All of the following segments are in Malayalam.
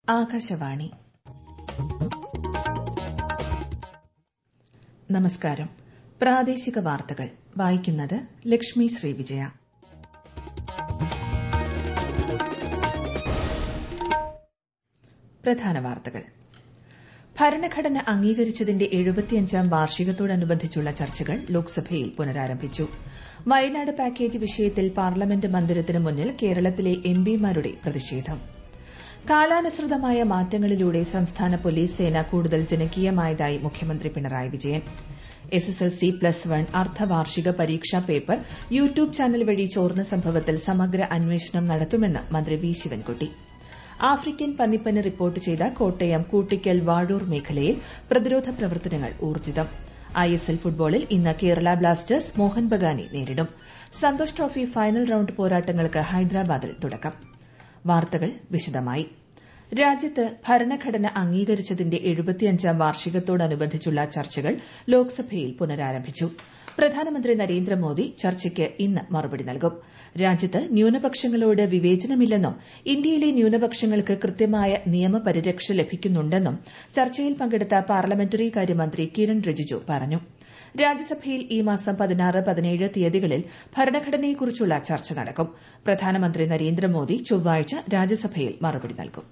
ആകാശവാണി. നമസ്കാരം. പ്രാദേശിക വാർത്തകൾ വായിക്കുന്നത് ലക്ഷ്മി ശ്രീവിജയ. പ്രധാന വാർത്തകൾ. ഭരണഘടന അംഗീകരിച്ചതിന്റെ 75ാം വാർഷികത്തോടനുബന്ധിച്ചുള്ള ചർച്ചകൾ ലോക്സഭയിൽ പുനരാരംഭിച്ചു. വയനാട് പാക്കേജ് വിഷയത്തിൽ പാർലമെന്റ് മന്ദിരത്തിന് മുന്നിൽ കേരളത്തിലെ എംപിമാരുടെ പ്രതിഷേധം. കാലാനുസൃതമായ മാറ്റങ്ങളിലൂടെ സംസ്ഥാന പോലീസ് സേന കൂടുതൽ ജനകീയമായതായി മുഖ്യമന്ത്രി പിണറായി വിജയൻ. SSLC+1 അർദ്ധവാർഷിക പരീക്ഷാ പേപ്പർ യൂട്യൂബ് ചാനൽ വഴി ചോർന്ന സംഭവത്തിൽ സമഗ്ര അന്വേഷണം നടത്തുമെന്ന് മന്ത്രി വി ശിവൻകുട്ടി. ആഫ്രിക്കൻ പന്നിപ്പനി റിപ്പോർട്ട് ചെയ്ത കോട്ടയം കൂട്ടിക്കൽ വാഴൂർ മേഖലയിൽ പ്രതിരോധ പ്രവർത്തനങ്ങൾ ഊർജ്ജിതം. ISL ഫുട്ബോളിൽ ഇന്ന് കേരള ബ്ലാസ്റ്റേഴ്സ് മോഹൻ ബഗാനെ നേരിടും. സന്തോഷ് ട്രോഫി ഫൈനൽ റൌണ്ട് പോരാട്ടങ്ങൾക്ക് ഹൈദരാബാദിൽ തുടക്കം. വാർത്തകൾ വിശദമായി. രാജ്യത്ത് ഭരണഘടന അംഗീകരിച്ചതിന്റെ 75ാം വാർഷികത്തോടനുബന്ധിച്ചുള്ള ചർച്ചകൾ ലോക്സഭയിൽ പുനരാരംഭിച്ചു. പ്രധാനമന്ത്രി നരേന്ദ്രമോദി ചർച്ചയ്ക്ക് ഇന്ന് മറുപടി നൽകും. രാജ്യത്ത് ന്യൂനപക്ഷങ്ങളോട് വിവേചനമില്ലെന്നും ഇന്ത്യയിലെ ന്യൂനപക്ഷങ്ങൾക്ക് കൃത്യമായ നിയമപരിരക്ഷ ലഭിക്കുന്നുണ്ടെന്നും ചർച്ചയിൽ പങ്കെടുത്ത പാർലമെന്ററി കാര്യമന്ത്രി കിരൺ റിജിജു പറഞ്ഞു. രാജ്യസഭയിൽ ഈ മാസം 16, 17 തീയതികളിൽ ഭരണഘടനയെക്കുറിച്ചുള്ള ചർച്ച നടക്കും. പ്രധാനമന്ത്രി നരേന്ദ്രമോദി ചൊവ്വാഴ്ച രാജ്യസഭയിൽ മറുപടി നൽകും.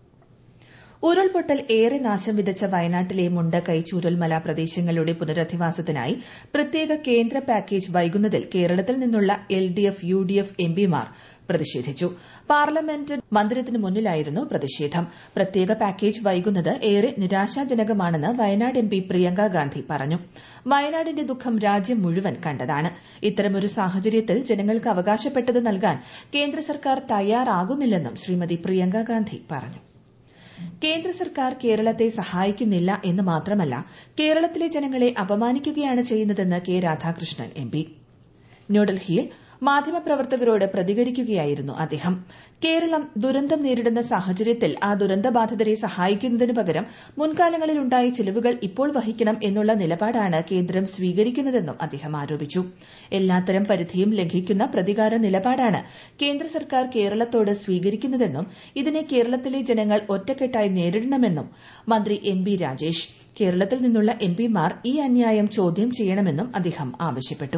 ഉരുൾപൊട്ടൽ ഏറെ നാശം വിതച്ച വയനാട്ടിലെ മുണ്ടക്കൈ ചൂരൽമല പ്രദേശങ്ങളുടെ പുനരധിവാസത്തിനായി പ്രത്യേക കേന്ദ്ര പാക്കേജ് വൈകുന്നതിൽ കേരളത്തിൽ നിന്നുള്ള LDF, UDF എംപിമാർ പ്രതിഷേധിച്ചു. പാർലമെന്റ് മന്ദിരത്തിന് മുന്നിലായിരുന്നു പ്രതിഷേധം. പ്രത്യേക പാക്കേജ് വൈകുന്നത് ഏറെ നിരാശാജനകമാണെന്ന് വയനാട് MP പ്രിയങ്ക ഗാന്ധി പറഞ്ഞു. വയനാടിന്റെ ദുഃഖം രാജ്യം മുഴുവൻ കണ്ടതാണ്. ഇത്തരമൊരു സാഹചര്യത്തിൽ ജനങ്ങൾക്ക് അവകാശപ്പെട്ടത് നൽകാൻ കേന്ദ്ര സർക്കാർ തയ്യാറാകുന്നില്ലെന്നും ശ്രീമതി പ്രിയങ്ക ഗാന്ധി പറഞ്ഞു. കേന്ദ്ര സർക്കാർ കേരളത്തെ സഹായിക്കുന്നില്ല എന്ന് മാത്രമല്ല, കേരളത്തിലെ ജനങ്ങളെ അപമാനിക്കുകയാണ് ചെയ്യുന്നതെന്ന് കെ രാധാകൃഷ്ണൻ MP. ന്യൂഡൽഹിയിൽ മാധ്യമപ്രവർത്തകരോട് പ്രതികരിക്കുകയായിരുന്നു അദ്ദേഹം. കേരളം ദുരന്തം നേരിടുന്ന സാഹചര്യത്തിൽ ആ ദുരന്തബാധിതരെ സഹായിക്കുന്നതിനു പകരം മുൻകാലങ്ങളിൽ ഉണ്ടായ ചിലവുകൾ ഇപ്പോൾ വഹിക്കണം എന്നുള്ള നിലപാടാണ് കേന്ദ്രം സ്വീകരിക്കുന്നതെന്നും അദ്ദേഹം ആരോപിച്ചു. എല്ലാത്തരം പരിധിയും ലംഘിക്കുന്ന പ്രതികാര നിലപാടാണ് കേന്ദ്ര സർക്കാർ കേരളത്തോട് സ്വീകരിക്കുന്നതെന്നും ഇതിനെ കേരളത്തിലെ ജനങ്ങൾ ഒറ്റക്കെട്ടായി നേരിടണമെന്നും മന്ത്രി MP രാജേഷ്. കേരളത്തിൽ നിന്നുള്ള MPമാർ ഈ അന്യായം ചോദ്യം ചെയ്യണമെന്നും അദ്ദേഹം ആവശ്യപ്പെട്ടു.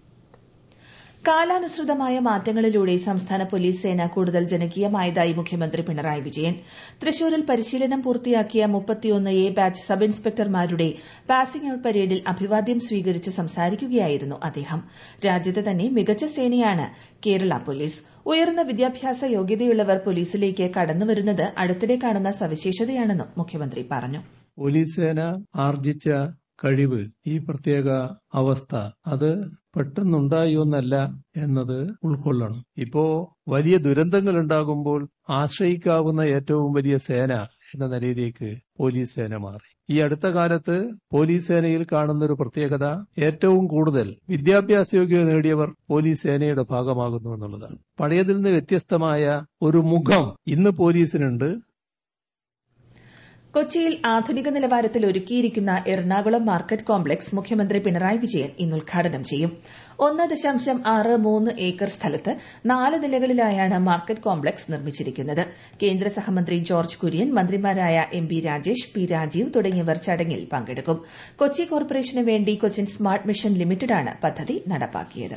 കാലാനുസൃതമായ മാറ്റങ്ങളിലൂടെ സംസ്ഥാന പോലീസ് സേന കൂടുതൽ ജനകീയമായതായി മുഖ്യമന്ത്രി പിണറായി വിജയൻ. തൃശൂരിൽ പരിശീലനം പൂർത്തിയാക്കിയ 31A ബാച്ച് സബ് ഇൻസ്പെക്ടർമാരുടെ പാസിംഗ് ഔട്ട് പരേഡിൽ അഭിവാദ്യം സ്വീകരിച്ച് സംസാരിക്കുകയായിരുന്നു അദ്ദേഹം. രാജ്യത്തെ തന്നെ മികച്ച സേനയാണ് കേരള പോലീസ്. ഉയർന്ന വിദ്യാഭ്യാസ യോഗ്യതയുള്ളവർ പോലീസിലേക്ക് കടന്നുവരുന്നത് അടുത്തിടെ കാണുന്ന സവിശേഷതയാണെന്നും മുഖ്യമന്ത്രി പറഞ്ഞു. പോലീസ് സേന ആർജിച്ച കഴിവ്, ഈ പ്രത്യേക അവസ്ഥ അത് പെട്ടെന്നുണ്ടായൊന്നല്ല എന്നത് ഉൾക്കൊള്ളണം. ഇപ്പോ വലിയ ദുരന്തങ്ങൾ ഉണ്ടാകുമ്പോൾ ആശ്രയിക്കാവുന്ന ഏറ്റവും വലിയ സേന എന്ന നിലയിലേക്ക് പോലീസ് സേന മാറി. ഈ അടുത്ത കാലത്ത് പോലീസ് സേനയിൽ കാണുന്നൊരു പ്രത്യേകത ഏറ്റവും കൂടുതൽ വിദ്യാഭ്യാസ യോഗ്യത നേടിയവർ പോലീസ് സേനയുടെ ഭാഗമാകുന്നു എന്നുള്ളതാണ്. പഴയതിൽ നിന്ന് വ്യത്യസ്തമായ ഒരു മുഖം ഇന്ന് പോലീസിനുണ്ട്. കൊച്ചിയിൽ ആധുനിക നിലവാരത്തിൽ ഒരുക്കിയിരിക്കുന്ന എറണാകുളം മാർക്കറ്റ് കോംപ്ലക്സ് മുഖ്യമന്ത്രി പിണറായി വിജയൻ ഇന്ന് ഉദ്ഘാടനം ചെയ്യും. 1.63 ഏക്കർ സ്ഥലത്ത് 4 നിലകളിലായാണ് മാർക്കറ്റ് കോംപ്ലക്സ് നിർമ്മിച്ചിരിക്കുന്നത്. കേന്ദ്ര സഹമന്ത്രി ജോർജ് കുര്യൻ, മന്ത്രിമാരായ MP രാജേഷ്, P രാജീവ് തുടങ്ങിയവർ ചടങ്ങിൽ പങ്കെടുക്കും. കൊച്ചി കോർപ്പറേഷന് വേണ്ടി കൊച്ചിൻ സ്മാർട്ട് മിഷൻ ലിമിറ്റഡാണ് പദ്ധതി നടപ്പാക്കിയത്.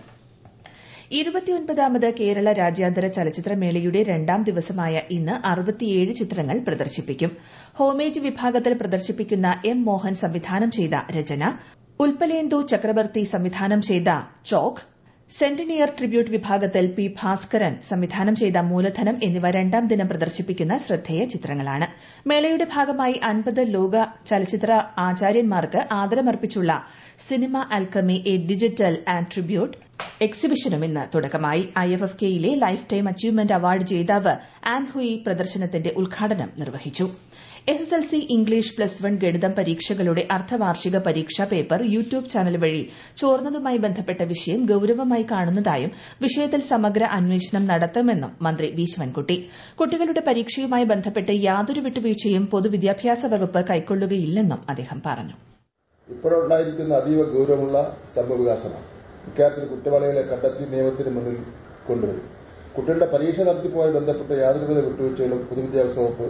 29ാമത് കേരള രാജ്യാന്തര ചലച്ചിത്രമേളയുടെ 2ാം ദിവസമായ ഇന്ന് 67 ചിത്രങ്ങൾ പ്രദർശിപ്പിക്കും. ഹോമേജ് വിഭാഗത്തിൽ പ്രദർശിപ്പിക്കുന്ന M മോഹൻ സംവിധാനം ചെയ്ത രചന, ഉൽപ്പലേന്ദു ചക്രവർത്തി സംവിധാനം ചെയ്ത ചോക്ക്, സെന്റിനിയർ ട്രിബ്യൂട്ട് വിഭാഗത്തിൽ P ഭാസ്കരൻ സംവിധാനം ചെയ്ത മൂലധനം എന്നിവ 2ാം ദിനം പ്രദർശിപ്പിക്കുന്ന ശ്രദ്ധേയ ചിത്രങ്ങളാണ്. മേളയുടെ ഭാഗമായി 50 ലോക ചലച്ചിത്ര ആചാര്യന്മാർക്ക് ആദരമർപ്പിച്ചുള്ള cinema alchemy a digital and tribute എക്സിബിഷനും ഇന്ന് തുടക്കമായി. IFFKയിലെ ലൈഫ് ടൈം അച്ചീവ്മെന്റ് അവാർഡ് ജേതാവ് ആൻ ഹുയി പ്രദർശനത്തിന്റെ ഉദ്ഘാടനം നിർവഹിച്ചു. SSLC ഇംഗ്ലീഷ് +1 ഗണിതം പരീക്ഷകളുടെ അർദ്ധവാർഷിക പരീക്ഷാ പേപ്പർ യൂട്യൂബ് ചാനൽ വഴി ചോർന്നതുമായി ബന്ധപ്പെട്ട വിഷയം ഗൌരവമായി കാണുന്നതായും വിഷയത്തിൽ സമഗ്ര അന്വേഷണം നടത്തുമെന്നും മന്ത്രി വി ശിവൻകുട്ടി. കുട്ടികളുടെ പരീക്ഷയുമായി ബന്ധപ്പെട്ട് യാതൊരു വിട്ടുവീഴ്ചയും പൊതുവിദ്യാഭ്യാസ വകുപ്പ് കൈക്കൊള്ളുകയില്ലെന്നും അദ്ദേഹം പറഞ്ഞു. ഇപ്പോഴുണ്ടായിരിക്കുന്ന അതീവ ഗൌരവമുള്ള സംഭവവികാസമാണ്. ഇക്കാര്യത്തിൽ കുറ്റവാളികളെ കണ്ടെത്തി നിയമത്തിന് മുന്നിൽ കൊണ്ടുവരും. കുട്ടികളുടെ പരീക്ഷ നടത്തിപ്പുമായി ബന്ധപ്പെട്ട യാതൊരുവിധ വിട്ടുവീഴ്ചകളും പൊതുവിദ്യാഭ്യാസ വകുപ്പ്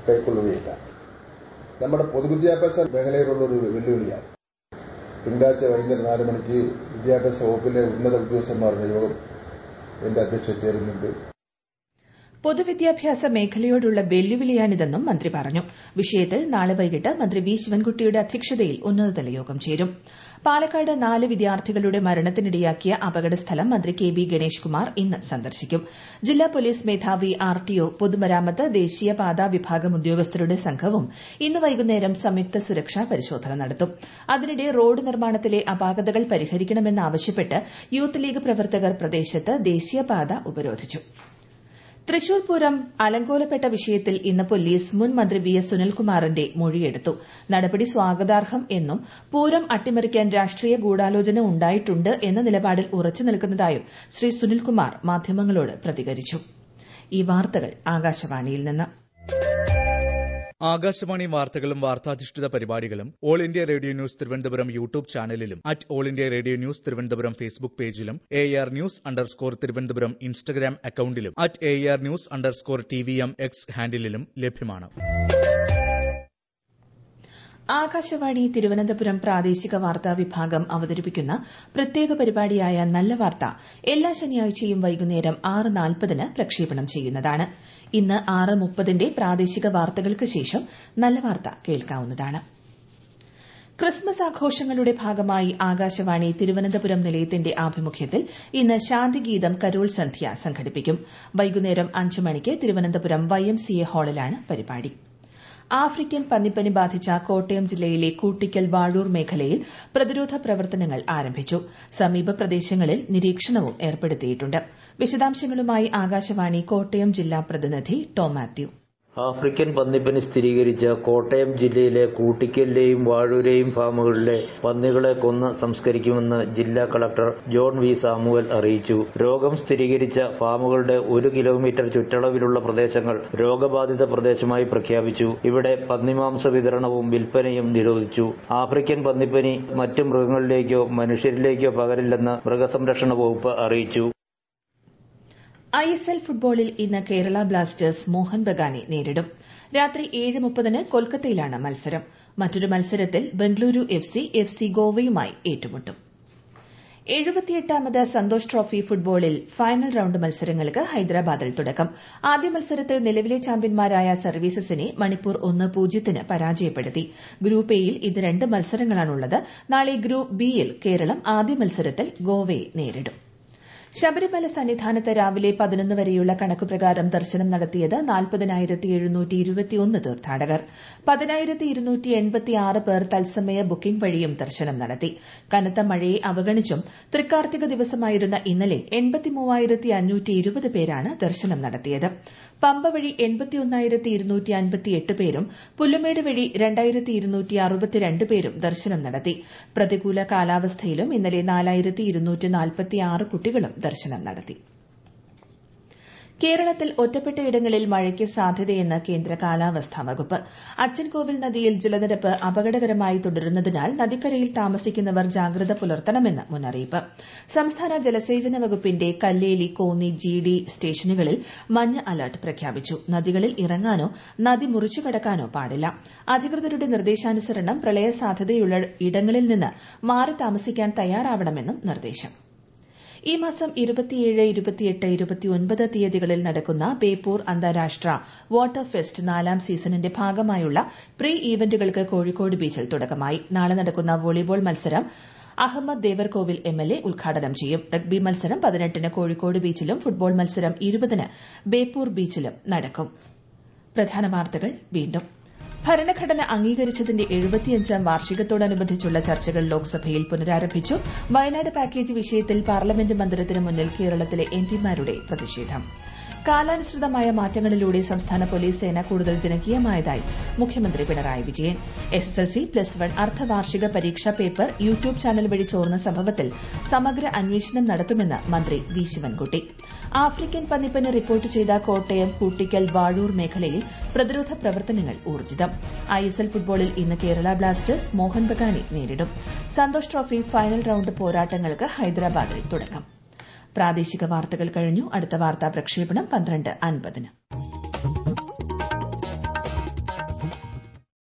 കൈക്കൊള്ളുകയില്ല. നമ്മുടെ പൊതുവിദ്യാഭ്യാസ മേഖലയിലുള്ള ഒരു വെല്ലുവിളിയാണ്. തിങ്കളാഴ്ച വൈകുന്നേരം 4 മണിക്ക് വിദ്യാഭ്യാസ വകുപ്പിലെ ഉന്നത ഉദ്യോഗസ്ഥന്മാരുടെ യോഗം എന്റെ അധ്യക്ഷത ചേരുന്നുണ്ട്. പൊതുവിദ്യാഭ്യാസ മേഖലയോടുള്ള വെല്ലുവിളിയാണിതെന്നും മന്ത്രി പറഞ്ഞു. വിഷയത്തിൽ നാളെ വൈകിട്ട് മന്ത്രി വി ശിവൻകുട്ടിയുടെ അധ്യക്ഷതയിൽ ഉന്നതതല യോഗം ചേരും. പാലക്കാട് 4 വിദ്യാർത്ഥികളുടെ മരണത്തിനിടയാക്കിയ അപകടസ്ഥലം മന്ത്രി കെ ബി ഗണേഷ് കുമാർ ഇന്ന് സന്ദർശിക്കും. ജില്ലാ പോലീസ് മേധാവി ആർടിഒ, പൊതുമരാമത്ത്, ദേശീയപാതാ വിഭാഗം ഉദ്യോഗസ്ഥരുടെ സംഘവും ഇന്ന് വൈകുന്നേരം സംയുക്ത സുരക്ഷാ പരിശോധന നടത്തും. അതിനിടെ റോഡ് നിർമ്മാണത്തിലെ അപാകതകൾ പരിഹരിക്കണമെന്നാവശ്യപ്പെട്ട് യൂത്ത് ലീഗ് പ്രവർത്തകർ പ്രദേശത്ത് ദേശീയപാത ഉപരോധിച്ചു. തൃശൂർ പൂരം അലങ്കോലപ്പെട്ട വിഷയത്തിൽ ഇന്ന് പോലീസ് മുൻ മന്ത്രി വി എസ് സുനിൽകുമാറിന്റെ മൊഴിയെടുത്തു. നടപടി സ്വാഗതാർഹം എന്നും പൂരം അട്ടിമറിക്കാൻ രാഷ്ട്രീയ ഗൂഢാലോചന ഉണ്ടായിട്ടുണ്ട് എന്ന നിലപാടിൽ ഉറച്ചു നിൽക്കുന്നതായും ശ്രീ സുനിൽകുമാർ മാധ്യമങ്ങളോട് പ്രതികരിച്ചു. ഈ വാർത്തകൾ ആകാശവാണിയിൽ നിന്ന്. ആകാശവാണി വാർത്തകളും വാർത്താധിഷ്ഠിത പരിപാടികളും All India Radio News Thiruvananthapuram YouTube ചാനലിലും All India Radio News Thiruvananthapuram Facebook പേജിലും AR News_ തിരുവനന്തപുരം ഇൻസ്റ്റഗ്രാം അക്കൌണ്ടിലും AR News_TVM X ഹാൻഡിലും ലഭ്യമാണ്. ആകാശവാണി തിരുവനന്തപുരം പ്രാദേശിക വാർത്താ വിഭാഗം അവതരിപ്പിക്കുന്ന പ്രത്യേക പരിപാടിയായ നല്ല വാർത്ത എല്ലാ ശനിയാഴ്ചയും വൈകുന്നേരം 6:40 പ്രക്ഷേപണം ചെയ്യുന്നതാണ്. ഇന്ന് 6:30 പ്രാദേശിക വാർത്തകൾക്ക് ശേഷം നല്ല വാർത്ത കേൾക്കാവുന്നതാണ്. ക്രിസ്മസ് ആഘോഷങ്ങളുടെ ഭാഗമായി ആകാശവാണി തിരുവനന്തപുരം നിലയത്തിന്റെ ആഭിമുഖ്യത്തിൽ ഇന്ന് ശാന്തിഗീതം കരോൾ സന്ധ്യ സംഘടിപ്പിക്കും. വൈകുന്നേരം 5 മണിക്ക് തിരുവനന്തപുരം YMCA ഹാളിലാണ് പരിപാടി. ആഫ്രിക്കൻ പന്നിപ്പനി ബാധിച്ച കോട്ടയം ജില്ലയിലെ കൂട്ടിക്കൽ വാഴൂർ മേഖലയിൽ പ്രതിരോധ പ്രവർത്തനങ്ങൾ ആരംഭിച്ചു. സമീപ പ്രദേശങ്ങളിൽ നിരീക്ഷണവും ഏർപ്പെടുത്തിയിട്ടുണ്ട്. വിശദാംശങ്ങളുമായി ആകാശവാണി കോട്ടയം ജില്ലാ പ്രതിനിധി ടോം മാത്യു. ആഫ്രിക്കൻ പന്നിപ്പനി സ്ഥിരീകരിച്ച കോട്ടയം ജില്ലയിലെ കൂട്ടിക്കലിലെയും വാഴൂരെയും ഫാമുകളിലെ പന്നികളെ കൊന്ന് സംസ്കരിക്കുമെന്ന് ജില്ലാ കളക്ടർ ജോൺ വി സാമുവൽ അറിയിച്ചു. രോഗം സ്ഥിരീകരിച്ച ഫാമുകളുടെ 1 കിലോമീറ്റർ ചുറ്റളവിലുള്ള പ്രദേശങ്ങൾ രോഗബാധിത പ്രദേശമായി പ്രഖ്യാപിച്ചു. ഇവിടെ പന്നിമാംസ വിതരണവും വിൽപ്പനയും നിരോധിച്ചു. ആഫ്രിക്കൻ പന്നിപ്പനി മറ്റു മൃഗങ്ങളിലേക്കോ മനുഷ്യരിലേക്കോ പകരില്ലെന്ന് മൃഗസംരക്ഷണ വകുപ്പ് അറിയിച്ചു. ISL ഫുട്ബോളിൽ ഇന്ന് കേരള ബ്ലാസ്റ്റേഴ്സ് മോഹൻ ബഗാനെ നേരിടും. രാത്രി 7:30 കൊൽക്കത്തയിലാണ് മത്സരം. മറ്റൊരു മത്സരത്തിൽ ബംഗളൂരു FC ഗോവയുമായി ഏറ്റുമുട്ടും. 78ാമത് സന്തോഷ് ട്രോഫി ഫുട്ബോളിൽ ഫൈനൽ റൌണ്ട് മത്സരങ്ങൾക്ക് ഹൈദരാബാദിൽ തുടക്കം. ആദ്യ മത്സരത്തിൽ നിലവിലെ ചാമ്പ്യന്മാരായ സർവീസസിനെ മണിപ്പൂർ 1-0 പരാജയപ്പെടുത്തി. ഗ്രൂപ്പ് എയിൽ ഇത് 2 മത്സരങ്ങളാണുള്ളത്. നാളെ ഗ്രൂപ്പ് ബിയിൽ കേരളം ആദ്യ മത്സരത്തിൽ ഗോവയെ നേരിടും. ശബരിമല സന്നിധാനത്ത് രാവിലെ 11 വരെയുള്ള കണക്കുപ്രകാരം ദർശനം നടത്തിയത് 40,721 തീർത്ഥാടകർ. 10,286 പേർ തത്സമയ ബുക്കിംഗ് വഴിയും ദർശനം നടത്തി. കനത്ത മഴയെ അവഗണിച്ചും തൃക്കാർത്തിക ദിവസമായിരുന്ന ഇന്നലെ 83,520 പേരാണ് ദർശനം നടത്തിയത്. പമ്പ വഴി 81,258 പേരും പുല്ലുമേട് വഴി 2,262 പേരും ദർശനം നടത്തി. പ്രതികൂല കാലാവസ്ഥയിലും ഇന്നലെ 4,246 കുട്ടികളും ദർശനം നടത്തി. കേരളത്തിൽ ഒറ്റപ്പെട്ടയിടങ്ങളിൽ മഴയ്ക്ക് സാധ്യതയെന്ന് കേന്ദ്ര കാലാവസ്ഥാ വകുപ്പ്. അച്ചൻകോവിൽ നദിയിൽ ജലനിരപ്പ് അപകടകരമായി തുടരുന്നതിനാൽ നദിക്കരയിൽ താമസിക്കുന്നവർ ജാഗ്രത പുലർത്തണമെന്ന് മുന്നറിയിപ്പ്. സംസ്ഥാന ജലസേചന വകുപ്പിന്റെ കല്ലേലി, കോന്നി, GD സ്റ്റേഷനുകളിൽ മഞ്ഞ അലർട്ട് പ്രഖ്യാപിച്ചു. നദികളിൽ ഇറങ്ങാനോ നദി മുറിച്ചു കടക്കാനോ പാടില്ല. അധികൃതരുടെ നിർദ്ദേശാനുസരണം പ്രളയ സാധ്യതയുള്ള ഇടങ്ങളിൽ നിന്ന് മാറി താമസിക്കാൻ തയ്യാറാവണമെന്നും നിർദ്ദേശം. ഈ മാസം 27, 28, 29 തീയതികളിൽ നടക്കുന്ന ബേപ്പൂർ അന്താരാഷ്ട്ര വാട്ടർ ഫെസ്റ്റ് 4ാം സീസണിന്റെ ഭാഗമായുള്ള പ്രീ ഈവന്റുകൾക്ക് കോഴിക്കോട് ബീച്ചിൽ തുടക്കമായി. നാളെ നടക്കുന്ന വോളിബോൾ മത്സരം അഹമ്മദ് ദേവർകോവിൽ MLA ഉദ്ഘാടനം ചെയ്യും. റഗ്ബി മത്സരം 18 കോഴിക്കോട് ബീച്ചിലും ഫുട്ബോൾ മത്സരം 20 ബേപ്പൂർ ബീച്ചിലും നടക്കും. പ്രധാന വാർത്തകൾ വീണ്ടും. ഭരണഘടന അംഗീകരിച്ചതിന്റെ 75ാം വാർഷികത്തോടനുബന്ധിച്ചുള്ള ചർച്ചകൾ ലോക്സഭയിൽ പുനരാരംഭിച്ചു. വയനാട് പാക്കേജ് വിഷയത്തിൽ പാർലമെന്റ് മന്ദിരത്തിന് മുന്നിൽ കേരളത്തിലെ MPമാരുടെ പ്രതിഷേധം. കാലാനുസൃതമായ മാറ്റങ്ങളിലൂടെ സംസ്ഥാന പോലീസ് സേന കൂടുതൽ ജനകീയമായതായി മുഖ്യമന്ത്രി പിണറായി വിജയൻ. SSLC+1 അർദ്ധവാർഷിക പരീക്ഷാ പേപ്പർ യൂട്യൂബ് ചാനൽ വഴി ചോർന്ന സംഭവത്തിൽ സമഗ്ര അന്വേഷണം നടത്തുമെന്ന് മന്ത്രി വി ശിവൻകുട്ടി. ആഫ്രിക്കൻ പന്നിപ്പനി റിപ്പോർട്ട് ചെയ്ത കോട്ടയം, കൂട്ടിക്കൽ, വാഴൂർ മേഖലയിൽ പ്രതിരോധ പ്രവർത്തനങ്ങൾ ഊർജിതം. ISL ഫുട്ബോളിൽ ഇന്ന് കേരള ബ്ലാസ്റ്റേഴ്സ് മോഹൻ ബഗാനെ നേരിടും. സന്തോഷ് ട്രോഫി ഫൈനൽ റൌണ്ട് പോരാട്ടങ്ങൾക്ക് ഹൈദരാബാദിൽ തുടക്കം. പ്രാദേശിക വാർത്തകൾ കഴിഞ്ഞു. അടുത്ത വാർത്താ പ്രക്ഷേപണം 12:50.